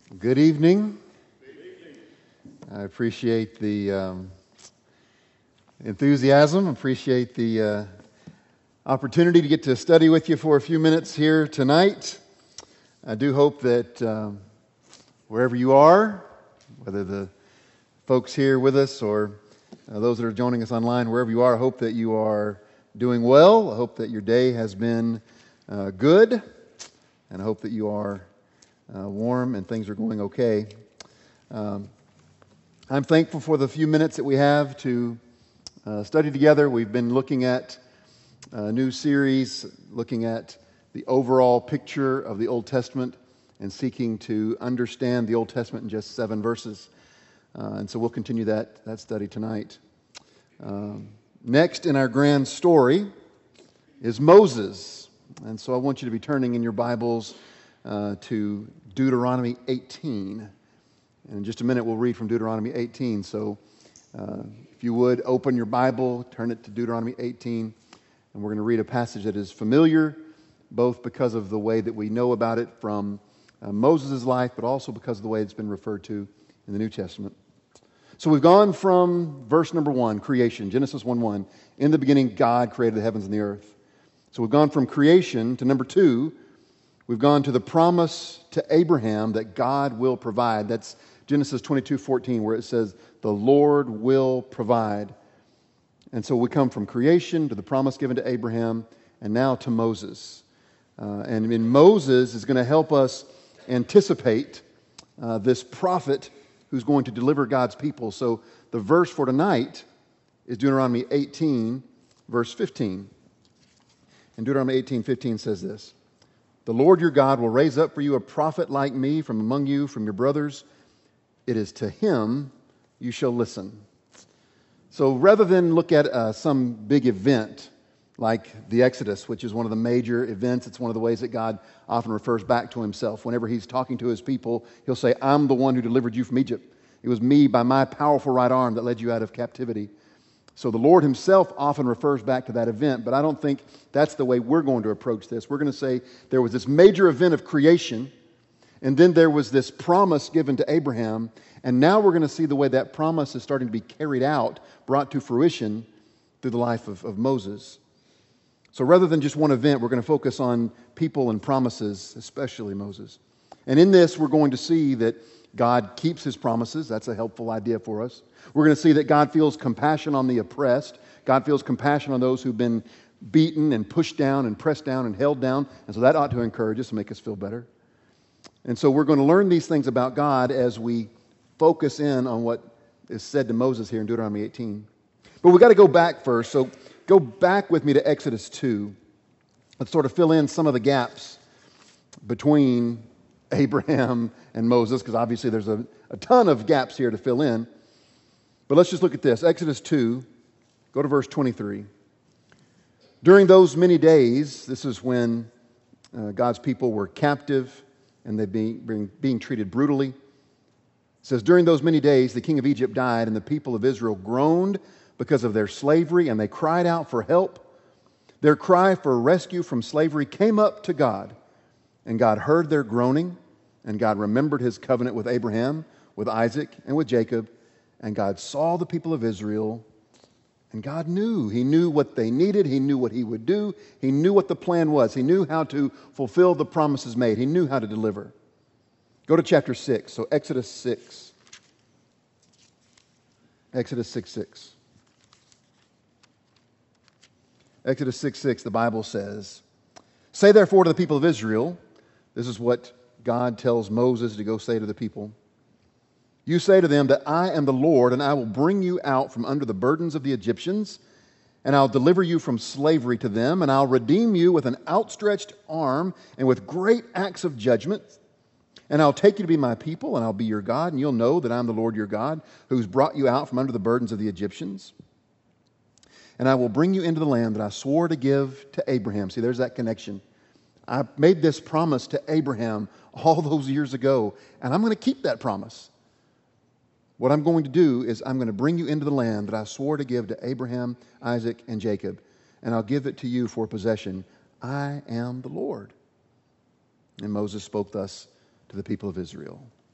Good evening. I appreciate the enthusiasm, appreciate the opportunity to get to study with you for a few minutes here tonight. I do hope that wherever you are, whether the folks here with us or those that are joining us online, wherever you are, I hope that you are doing well. I hope that your day has been good, and I hope that you are warm and things are going okay. I'm thankful for the few minutes that we have to study together. We've been looking at a new series, looking at the overall picture of the Old Testament and seeking to understand the Old Testament in just 7 verses. And so we'll continue that study tonight. Next in our grand story is Moses. And so I want you to be turning in your Bibles to Deuteronomy 18. And in just a minute, we'll read from Deuteronomy 18. So if you would, open your Bible, turn it to Deuteronomy 18, and we're going to read a passage that is familiar, both because of the way that we know about it from Moses' life, but also because of the way it's been referred to in the New Testament. So we've gone from verse number 1, creation, Genesis 1:1. In the beginning, God created the heavens and the earth. So we've gone from creation to number 2. We've gone to the promise to Abraham that God will provide. That's Genesis 22:14, where it says, the Lord will provide. And so we come from creation to the promise given to Abraham, and now to Moses. And in Moses is going to help us anticipate this prophet who's going to deliver God's people. So the verse for tonight is Deuteronomy 18, verse 15. And Deuteronomy 18:15 says this: the Lord your God will raise up for you a prophet like me from among you, from your brothers. It is to him you shall listen. So rather than look at some big event like the Exodus, which is one of the major events, it's one of the ways that God often refers back to himself. Whenever he's talking to his people, he'll say, I'm the one who delivered you from Egypt. It was me by my powerful right arm that led you out of captivity. So the Lord himself often refers back to that event, but I don't think that's the way we're going to approach this. We're going to say there was this major event of creation, and then there was this promise given to Abraham, and now we're going to see the way that promise is starting to be carried out, brought to fruition through the life of Moses. So rather than just one event, we're going to focus on people and promises, especially Moses. And in this, we're going to see that God keeps his promises. That's a helpful idea for us. We're going to see that God feels compassion on the oppressed. God feels compassion on those who've been beaten and pushed down and pressed down and held down. And so that ought to encourage us and make us feel better. And so we're going to learn these things about God as we focus in on what is said to Moses here in Deuteronomy 18. But we've got to go back first. So go back with me to Exodus 2. Let's sort of fill in some of the gaps between Abraham and Moses, because obviously there's a ton of gaps here to fill in. But let's just look at this. Exodus 2, go to verse 23. During those many days, this is when God's people were captive and they're being treated brutally. It says, during those many days, the king of Egypt died, and the people of Israel groaned because of their slavery, and they cried out for help. Their cry for rescue from slavery came up to God, and God heard their groaning, and God remembered his covenant with Abraham, with Isaac, and with Jacob. And God saw the people of Israel, and God knew. He knew what they needed. He knew what he would do. He knew what the plan was. He knew how to fulfill the promises made. He knew how to deliver. Go to chapter 6. So Exodus 6. Exodus 6:6. Exodus 6:6, the Bible says, say therefore to the people of Israel, this is what God tells Moses to go say to the people. You say to them that I am the Lord, and I will bring you out from under the burdens of the Egyptians, and I'll deliver you from slavery to them, and I'll redeem you with an outstretched arm and with great acts of judgment. And I'll take you to be my people, and I'll be your God, and you'll know that I'm the Lord your God, who's brought you out from under the burdens of the Egyptians. And I will bring you into the land that I swore to give to Abraham. See, there's that connection. I made this promise to Abraham all those years ago, and I'm going to keep that promise. What I'm going to do is I'm going to bring you into the land that I swore to give to Abraham, Isaac, and Jacob, and I'll give it to you for possession. I am the Lord. And Moses spoke thus to the people of Israel.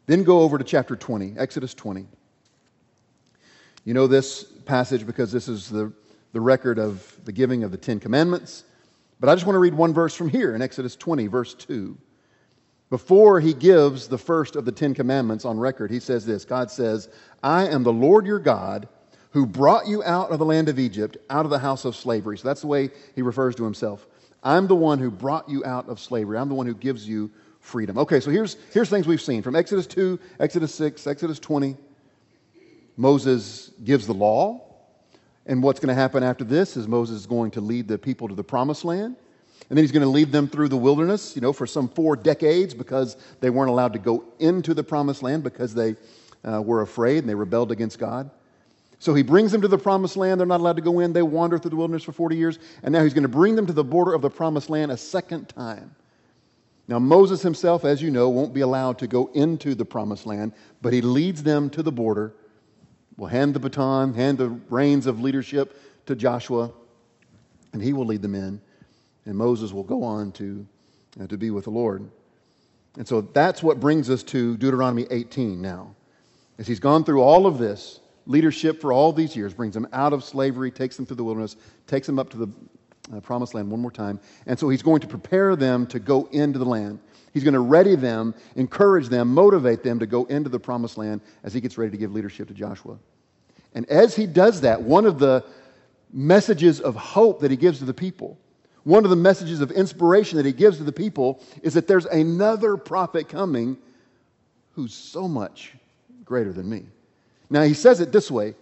Then go over to chapter 20, Exodus 20. You know this passage because this is the record of the giving of the Ten Commandments. But I just want to read one verse from here in Exodus 20, verse 2. Before he gives the first of the Ten Commandments on record, he says this. God says, I am the Lord your God who brought you out of the land of Egypt, out of the house of slavery. So that's the way he refers to himself. I'm the one who brought you out of slavery. I'm the one who gives you freedom. Okay, so here's things we've seen. From Exodus 2, Exodus 6, Exodus 20, Moses gives the law. And what's going to happen after this is Moses is going to lead the people to the promised land. And then he's going to lead them through the wilderness, for some 4 decades because they weren't allowed to go into the promised land because they were afraid and they rebelled against God. So he brings them to the promised land. They're not allowed to go in. They wander through the wilderness for 40 years. And now he's going to bring them to the border of the promised land a second time. Now Moses himself, as you know, won't be allowed to go into the promised land, but he leads them to the border. Will hand the baton, hand the reins of leadership to Joshua, and he will lead them in. And Moses will go on to be with the Lord. And so that's what brings us to Deuteronomy 18 now. As he's gone through all of this, leadership for all these years, brings them out of slavery, takes them through the wilderness, takes them up to the promised land one more time. And so he's going to prepare them to go into the land. He's going to ready them, encourage them, motivate them to go into the promised land as he gets ready to give leadership to Joshua. And as he does that, one of the messages of hope that he gives to the people, one of the messages of inspiration that he gives to the people is that there's another prophet coming who's so much greater than me. Now he says it this way,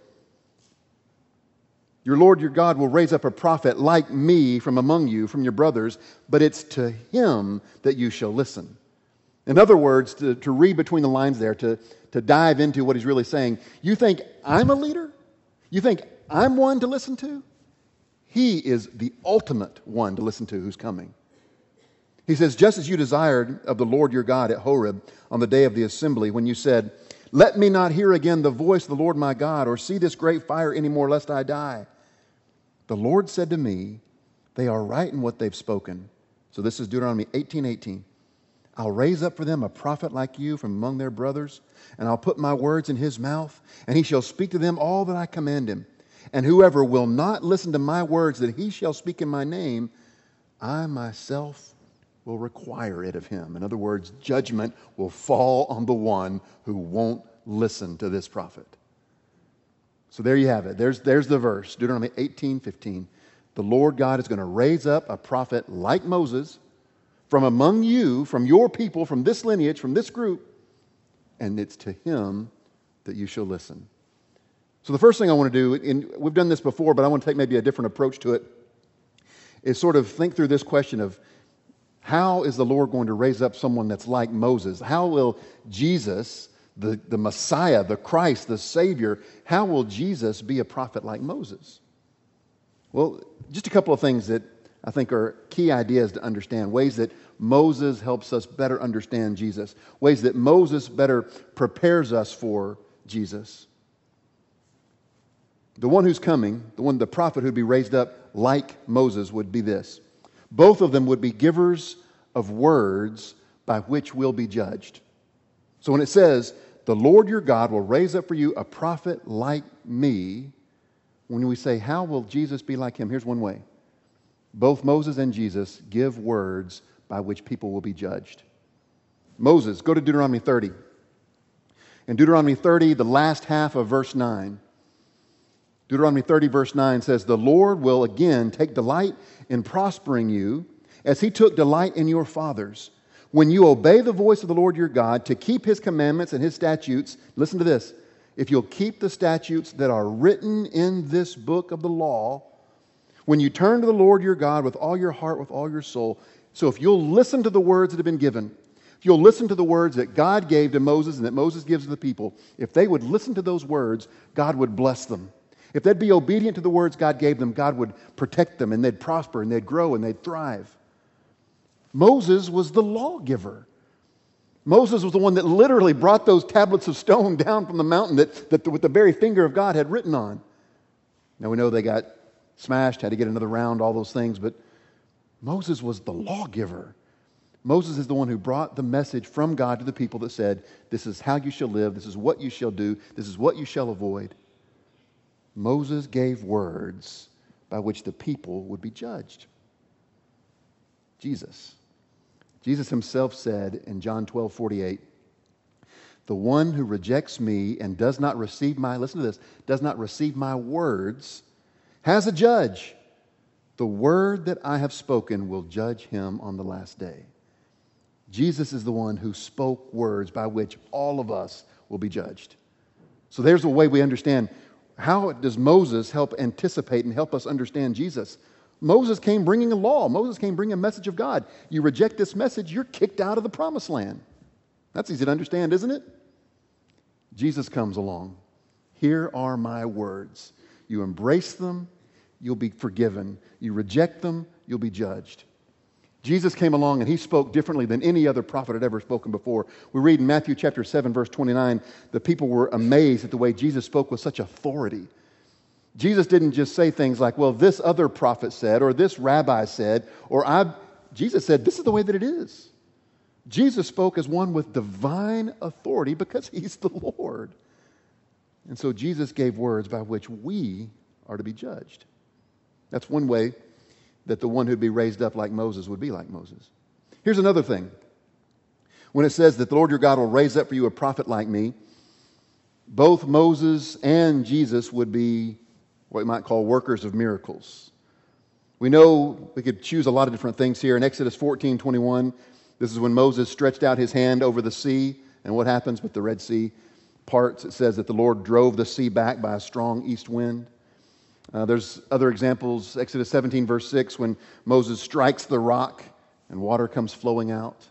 your Lord your God will raise up a prophet like me from among you, from your brothers, but it's to him that you shall listen. In other words, to read between the lines there, to dive into what he's really saying, you think I'm a leader? You think I'm one to listen to? He is the ultimate one to listen to who's coming. He says, just as you desired of the Lord your God at Horeb on the day of the assembly, when you said, let me not hear again the voice of the Lord my God, or see this great fire anymore, lest I die. The Lord said to me, they are right in what they've spoken. So this is Deuteronomy 18:18. I'll raise up for them a prophet like you from among their brothers, and I'll put my words in his mouth, and he shall speak to them all that I command him. And whoever will not listen to my words that he shall speak in my name, I myself will require it of him. In other words, judgment will fall on the one who won't listen to this prophet. So there you have it. There's the verse, Deuteronomy 18:15. The Lord God is going to raise up a prophet like Moses from among you, from your people, from this lineage, from this group, and it's to him that you shall listen. So the first thing I want to do, and we've done this before, but I want to take maybe a different approach to it, is sort of think through this question of how is the Lord going to raise up someone that's like Moses? How will Jesus, the Messiah, the Christ, the Savior, how will Jesus be a prophet like Moses? Well, just a couple of things that I think are key ideas to understand, ways that Moses helps us better understand Jesus, ways that Moses better prepares us for Jesus. The one who's coming, the prophet who'd be raised up like Moses would be this. Both of them would be givers of words by which we'll be judged. So when it says, the Lord your God will raise up for you a prophet like me, when we say, how will Jesus be like him? Here's one way. Both Moses and Jesus give words by which people will be judged. Moses, go to Deuteronomy 30. In Deuteronomy 30, the last half of verse 9, Deuteronomy 30 verse 9 says, the Lord will again take delight in prospering you as he took delight in your fathers. When you obey the voice of the Lord your God to keep his commandments and his statutes, listen to this, if you'll keep the statutes that are written in this book of the law, when you turn to the Lord your God with all your heart, with all your soul, so if you'll listen to the words that have been given, if you'll listen to the words that God gave to Moses and that Moses gives to the people, if they would listen to those words, God would bless them. If they'd be obedient to the words God gave them, God would protect them and they'd prosper and they'd grow and they'd thrive. Moses was the lawgiver. Moses was the one that literally brought those tablets of stone down from the mountain that with the very finger of God had written on. Now we know they got smashed, had to get another round, all those things, but Moses was the lawgiver. Moses is the one who brought the message from God to the people that said, this is how you shall live, this is what you shall do, this is what you shall avoid. Moses gave words by which the people would be judged. Jesus himself said in John 12:48, the one who rejects me and does not receive my, listen to this, does not receive my words, has a judge. The word that I have spoken will judge him on the last day. Jesus is the one who spoke words by which all of us will be judged. So there's a way we understand. How does Moses help anticipate and help us understand Jesus? Moses came bringing a law. Moses came bringing a message of God. You reject this message, you're kicked out of the promised land. That's easy to understand, isn't it? Jesus comes along. Here are my words. You embrace them, you'll be forgiven. You reject them, you'll be judged. Jesus came along and he spoke differently than any other prophet had ever spoken before. We read in Matthew chapter 7, verse 29, the people were amazed at the way Jesus spoke with such authority. Jesus didn't just say things like, well, this other prophet said, or this rabbi said, Jesus said, this is the way that it is. Jesus spoke as one with divine authority because he's the Lord. And so Jesus gave words by which we are to be judged. That's one way that the one who'd be raised up like Moses would be like Moses. Here's another thing. When it says that the Lord your God will raise up for you a prophet like me, both Moses and Jesus would be what we might call workers of miracles. We know we could choose a lot of different things here. In Exodus 14:21, this is when Moses stretched out his hand over the sea, and what happens with the Red Sea parts? It says that the Lord drove the sea back by a strong east wind. There's other examples. Exodus 17, verse 6, when Moses strikes the rock and water comes flowing out.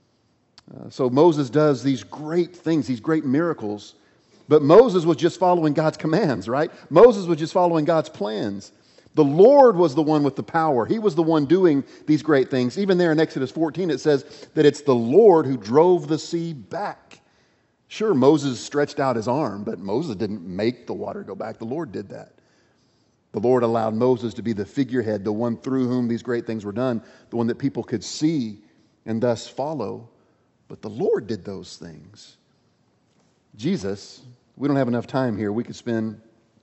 So Moses does these great things, these great miracles. But Moses was just following God's commands, right? Moses was just following God's plans. The Lord was the one with the power. He was the one doing these great things. Even there in Exodus 14, it says that it's the Lord who drove the sea back. Sure, Moses stretched out his arm, but Moses didn't make the water go back. The Lord did that. The Lord allowed Moses to be the figurehead, the one through whom these great things were done, the one that people could see and thus follow. But the Lord did those things. Jesus, we don't have enough time here. We could spend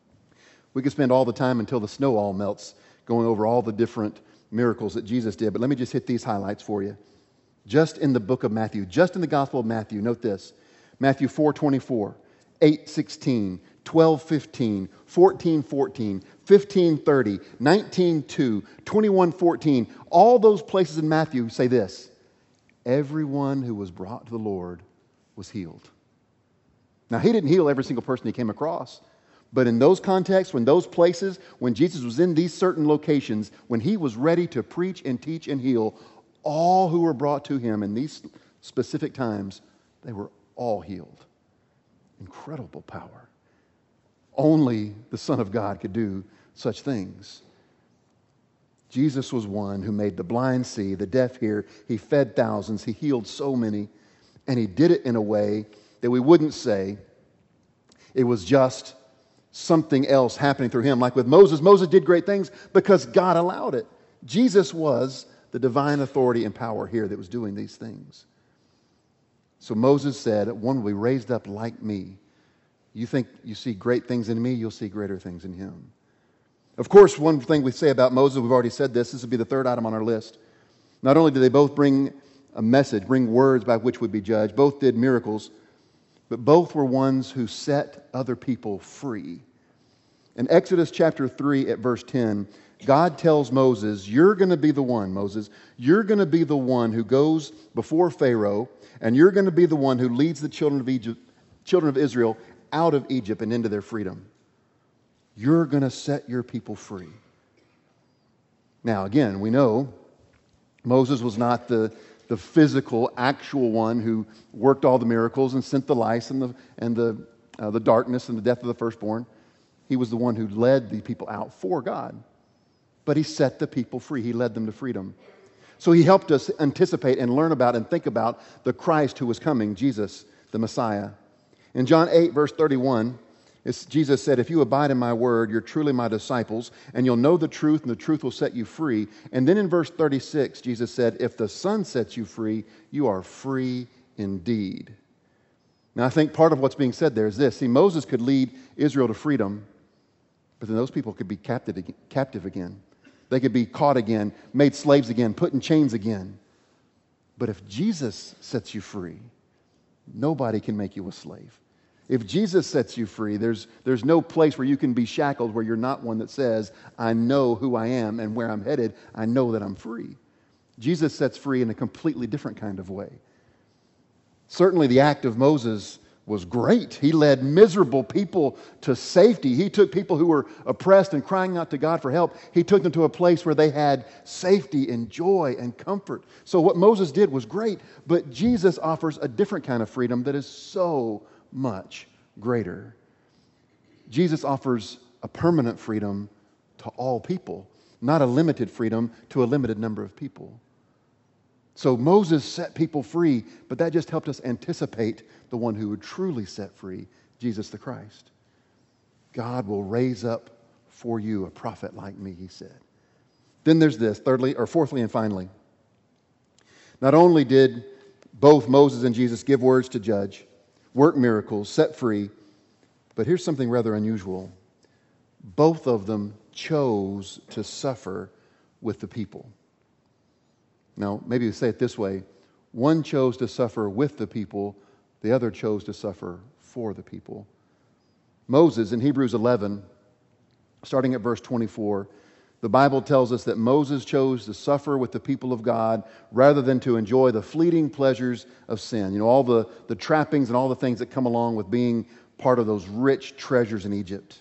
all the time until the snow all melts going over all the different miracles that Jesus did. But let me just hit these highlights for you. Just in the book of Matthew, just in the Gospel of Matthew, note this. Matthew 4:24, 8:16, 12:15, 14:14, 15:30, 19:2, 21:14. All those places in Matthew say this: everyone who was brought to the Lord was healed. Now, he didn't heal every single person he came across. But in those contexts, when those places, when Jesus was in these certain locations, when he was ready to preach and teach and heal, all who were brought to him in these specific times, they were all healed. Incredible power. Only the Son of God could do such things. Jesus was one who made the blind see, the deaf hear. He fed thousands. He healed so many. And he did it in a way that we wouldn't say it was just something else happening through him. Like with Moses, Moses did great things because God allowed it. Jesus was the divine authority and power here that was doing these things. So Moses said, one will be raised up like me. You think you see great things in me, you'll see greater things in him. Of course, one thing we say about Moses, we've already said this would be the third item on our list. Not only did they both bring a message, bring words by which would be judged, both did miracles, but both were ones who set other people free. In Exodus chapter 3 at verse 10, God tells Moses, you're going to be the one, Moses. You're going to be the one who goes before Pharaoh, and you're going to be the one who leads the children of Israel out of Egypt and into their freedom. You're going to set your people free. Now, again, we know Moses was not the physical, actual one who worked all the miracles and sent the lice and the darkness and the death of the firstborn. He was the one who led the people out for God. But he set the people free. He led them to freedom. So he helped us anticipate and learn about and think about the Christ who was coming, Jesus, the Messiah. In John 8, verse 31, Jesus said, if you abide in my word, you're truly my disciples, and you'll know the truth, and the truth will set you free. And then in verse 36, Jesus said, if the Son sets you free, you are free indeed. Now, I think part of what's being said there is this. See, Moses could lead Israel to freedom, but then those people could be captive again. They could be caught again, made slaves again, put in chains again. But if Jesus sets you free, nobody can make you a slave. If Jesus sets you free, there's no place where you can be shackled where you're not one that says, I know who I am and where I'm headed. I know that I'm free. Jesus sets free in a completely different kind of way. Certainly the act of Moses was great. He led miserable people to safety. He took people who were oppressed and crying out to God for help. He took them to a place where they had safety and joy and comfort. So what Moses did was great, but Jesus offers a different kind of freedom that is so much greater. Jesus offers a permanent freedom to all people, not a limited freedom to a limited number of people. So Moses set people free, but that just helped us anticipate the one who would truly set free, Jesus the Christ. God will raise up for you a prophet like me, he said. Then there's this, fourthly and finally. Not only did both Moses and Jesus give words to judge, work miracles, set free, but here's something rather unusual. Both of them chose to suffer with the people. Now, maybe you say it this way. One chose to suffer with the people, the other chose to suffer for the people. Moses, in Hebrews 11, starting at verse 24, the Bible tells us that Moses chose to suffer with the people of God rather than to enjoy the fleeting pleasures of sin. You know, all the trappings and all the things that come along with being part of those rich treasures in Egypt.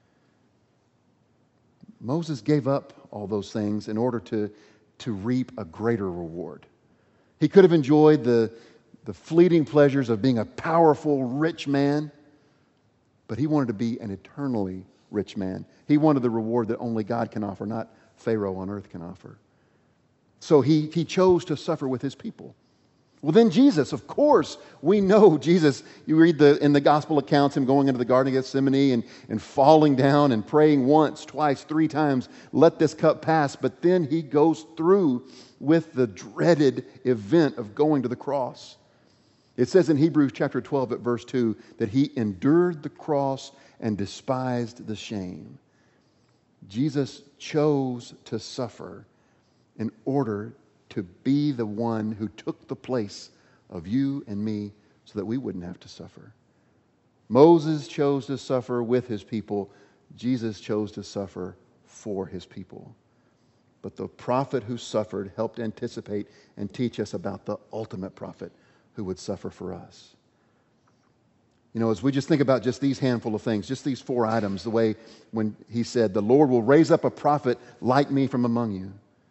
Moses gave up all those things in order to reap a greater reward. He could have enjoyed the fleeting pleasures of being a powerful, rich man, but he wanted to be an eternally rich man. He wanted the reward that only God can offer, not Pharaoh on earth can offer. So he chose to suffer with his people. Well, then Jesus, of course, we know Jesus. You read in the gospel accounts him going into the Garden of Gethsemane and falling down and praying once, twice, 3 times, let this cup pass. But then he goes through with the dreaded event of going to the cross. It says in Hebrews chapter 12 at verse 2 that he endured the cross and despised the shame. Jesus chose to suffer in order to be the one who took the place of you and me so that we wouldn't have to suffer. Moses chose to suffer with his people. Jesus chose to suffer for his people. But the prophet who suffered helped anticipate and teach us about the ultimate prophet who would suffer for us. You know, as we just think about just these handful of things, just these 4 items, the way when he said, the Lord will raise up a prophet like me from among you.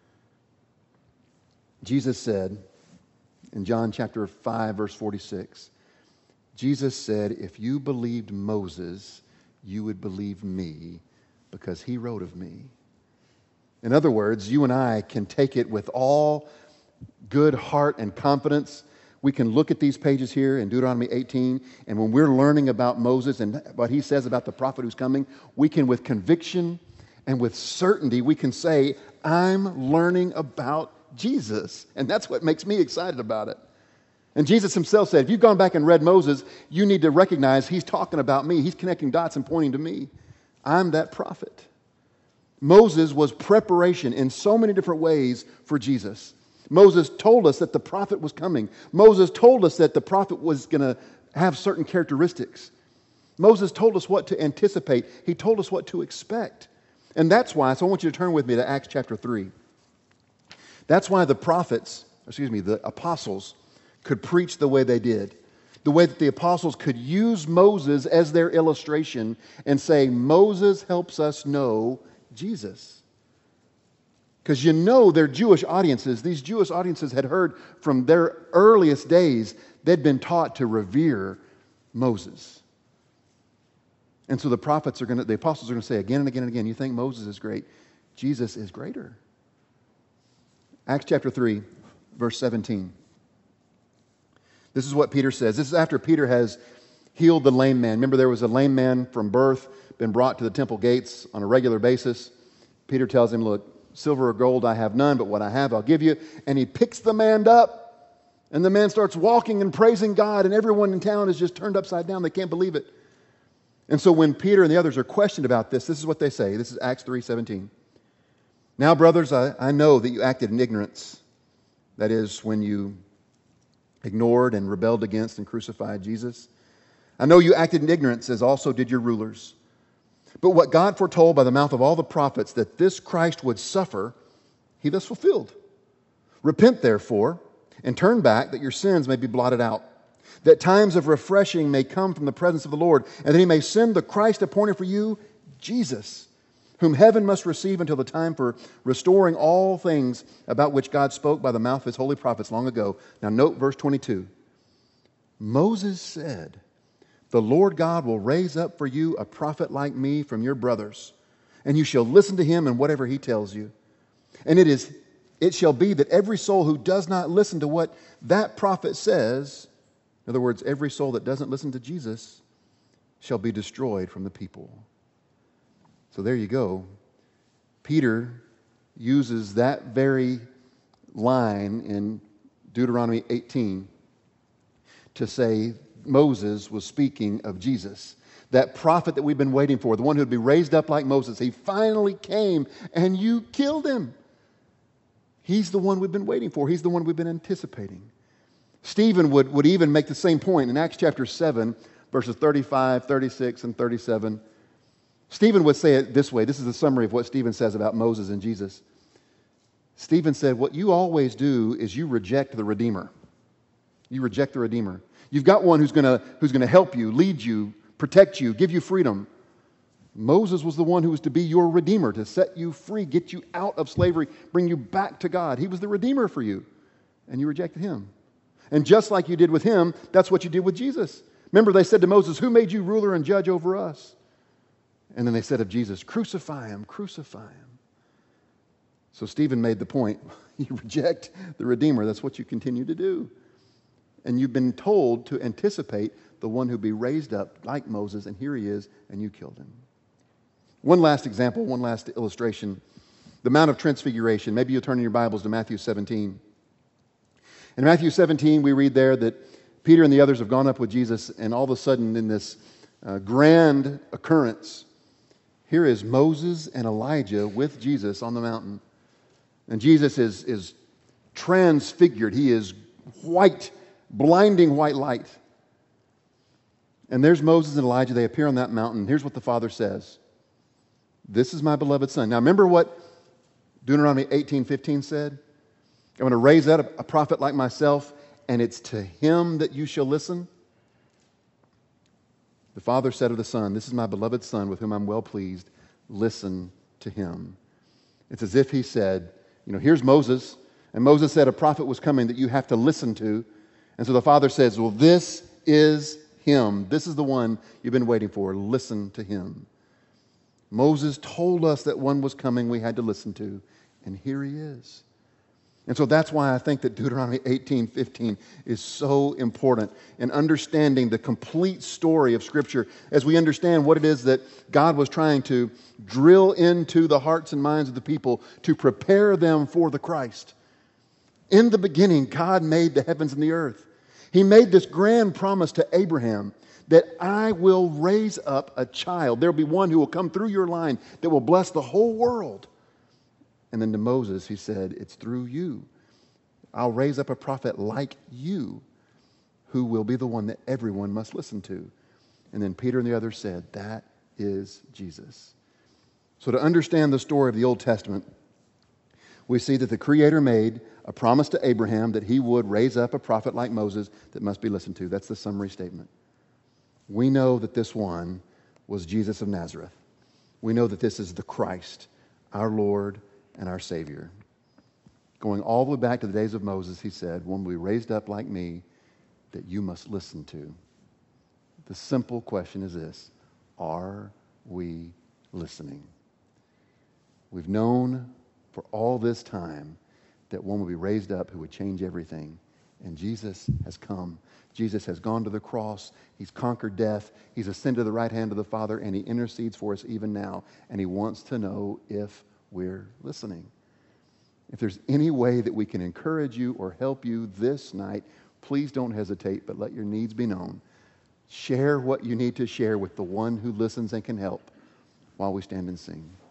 Jesus said in John chapter 5, verse 46, Jesus said, if you believed Moses, you would believe me because he wrote of me. In other words, you and I can take it with all good heart and confidence. We can look at these pages here in Deuteronomy 18, and when we're learning about Moses and what he says about the prophet who's coming, we can, with conviction and with certainty, we can say, I'm learning about Jesus. And that's what makes me excited about it. And Jesus himself said, if you've gone back and read Moses, you need to recognize he's talking about me. He's connecting dots and pointing to me. I'm that prophet. Moses was preparation in so many different ways for Jesus. Moses told us that the prophet was coming. Moses told us that the prophet was going to have certain characteristics. Moses told us what to anticipate. He told us what to expect. And that's why, so I want you to turn with me to Acts chapter 3. That's why the apostles could preach the way they did. The way that the apostles could use Moses as their illustration and say, Moses helps us know Jesus. Because you know their Jewish audiences, these Jewish audiences had heard from their earliest days, they'd been taught to revere Moses. And so the apostles are going to say again and again and again, you think Moses is great, Jesus is greater. Acts chapter 3, verse 17. This is what Peter says. This is after Peter has healed the lame man. Remember, there was a lame man from birth, been brought to the temple gates on a regular basis. Peter tells him, look, silver or gold I have none, but what I have I'll give you. And he picks the man up, and the man starts walking and praising God, and everyone in town is just turned upside down. They can't believe it. And so when Peter and the others are questioned about this is what they say. This is Acts 3:17. Now, brothers, I know that you acted in ignorance. That is, when you ignored and rebelled against and crucified Jesus. I know you acted in ignorance, as also did your rulers. But what God foretold by the mouth of all the prophets, that this Christ would suffer, he thus fulfilled. Repent, therefore, and turn back, that your sins may be blotted out, that times of refreshing may come from the presence of the Lord, and that he may send the Christ appointed for you, Jesus, whom heaven must receive until the time for restoring all things about which God spoke by the mouth of his holy prophets long ago. Now note verse 22. Moses said, the Lord God will raise up for you a prophet like me from your brothers, and you shall listen to him in whatever he tells you. And it shall be that every soul who does not listen to what that prophet says, in other words, every soul that doesn't listen to Jesus, shall be destroyed from the people. So there you go. Peter uses that very line in Deuteronomy 18 to say Moses was speaking of Jesus. That prophet that we've been waiting for, the one who would be raised up like Moses, he finally came and you killed him. He's the one we've been waiting for. He's the one we've been anticipating. Stephen would even make the same point in Acts chapter 7, verses 35, 36, and 37. Stephen would say it this way. This is a summary of what Stephen says about Moses and Jesus. Stephen said, what you always do is you reject the Redeemer. You reject the Redeemer. You've got one who's going to help you, lead you, protect you, give you freedom. Moses was the one who was to be your Redeemer, to set you free, get you out of slavery, bring you back to God. He was the Redeemer for you, and you rejected him. And just like you did with him, that's what you did with Jesus. Remember, they said to Moses, who made you ruler and judge over us? And then they said of Jesus, crucify him, crucify him. So Stephen made the point, you reject the Redeemer, that's what you continue to do. And you've been told to anticipate the one who be raised up like Moses, and here he is, and you killed him. One last example, one last illustration. The Mount of Transfiguration. Maybe you'll turn in your Bibles to Matthew 17. In Matthew 17, we read there that Peter and the others have gone up with Jesus, and all of a sudden in this grand occurrence, here is Moses and Elijah with Jesus on the mountain. And Jesus is transfigured. He is white, blinding white light. And there's Moses and Elijah. They appear on that mountain. Here's what the Father says. This is my beloved Son. Now remember what Deuteronomy 18:15 said? I'm going to raise up a prophet like myself, and it's to him that you shall listen. The Father said of the Son, this is my beloved Son with whom I'm well pleased. Listen to him. It's as if he said, here's Moses. And Moses said a prophet was coming that you have to listen to. And so the Father says, well, this is him. This is the one you've been waiting for. Listen to him. Moses told us that one was coming we had to listen to. And here he is. And so that's why I think that Deuteronomy 18:15 is so important in understanding the complete story of Scripture as we understand what it is that God was trying to drill into the hearts and minds of the people to prepare them for the Christ. In the beginning, God made the heavens and the earth. He made this grand promise to Abraham that I will raise up a child. There will be one who will come through your line that will bless the whole world. And then to Moses, he said, it's through you. I'll raise up a prophet like you who will be the one that everyone must listen to. And then Peter and the others said, that is Jesus. So to understand the story of the Old Testament, we see that the Creator made a promise to Abraham that he would raise up a prophet like Moses that must be listened to. That's the summary statement. We know that this one was Jesus of Nazareth. We know that this is the Christ, our Lord and our Savior. Going all the way back to the days of Moses, he said, one will be raised up like me that you must listen to. The simple question is this: are we listening? We've known for all this time that one would be raised up who would change everything, And Jesus has come. Jesus has gone to the cross. He's conquered death. He's ascended to the right hand of the Father, and he intercedes for us even now. And he wants to know if we're listening. If there's any way that we can encourage you or help you this night, please don't hesitate, but let your needs be known. Share what you need to share with the one who listens and can help while we stand and sing.